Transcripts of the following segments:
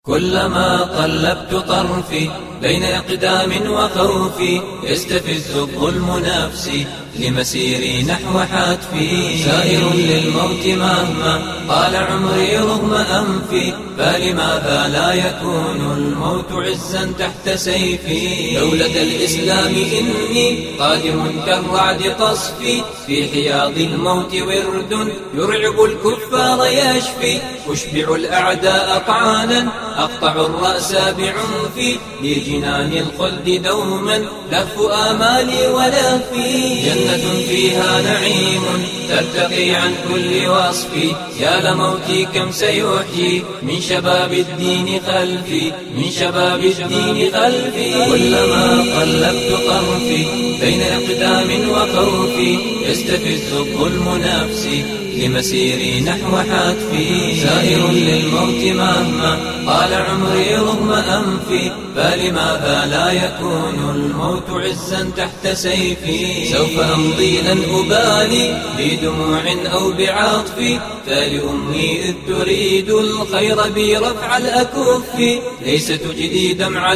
كلما قلبت طرفي بين إقدام وخوفي يستفز الظلم نفسي لمسيري نحو حتفي سائر للموت مهما طال عمري رغم أنفي فلماذا لا يكون الموت عزا تحت سيفي دولة الإسلام إني قادم كالرعد قصفي في حياض الموت ورد يرعب الكفار يشفي أشبع الأعداء طعانا أقطع الرأس بعنفي لجنان الخلد دوما لف آمالي ولفي جنة فيها نعيم ترتقي عن كل وصف يا لموتي كم سيحيي من شباب الدين خلفي من شباب الدين خلفي كلما قلبت طرفي بين إقدام وخوفي يستفز الظلم نفسي لمسيري نحو حتفي سائر للموت مهما طال عمري رغم أنفي فلماذا لا يكون الموت عزا تحت سيفي سوف أمضي لن أبالي بدموع أو بعطف فلأمي إذ تريد الخير بي رفع الأكف ليس تجدي دمعة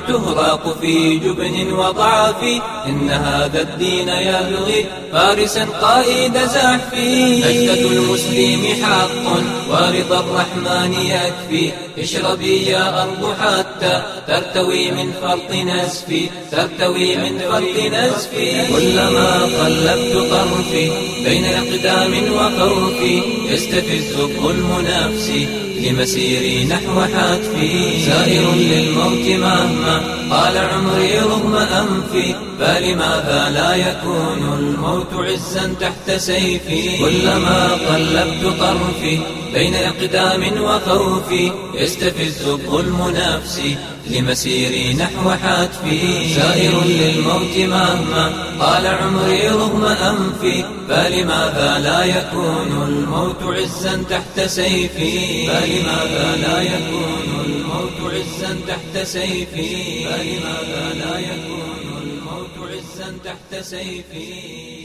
تهراق في جبن وضعف إن هذا الدين يبغي فارسا قائد زحفي نجدة المسلم حق ورضا الرحمن يكفي اشربي يا أرض حتى ترتوي من فرط نزفي ترتوي من فرط نزفي كلما قلبت طرفي بين إقدام وخوفي يستفز الظلم نفسي لمسيري نحو حتفي سائر للموت مهما طال عمري رغم أنفي فلماذا لا يكون الموت عزا تحت سيفي كلما قلبت طرفي بين إقدام وخوفي يستفز الظلم نفسي لمسيري نحو حتفي سائر للموت مهما طال عمري رغم أنفي فلماذا لا يكون الموت عزا تحت سيفي فلماذا لا يكون الموت عزا تحت سيفي فلماذا لا يكون الموت عزا تحت سيفي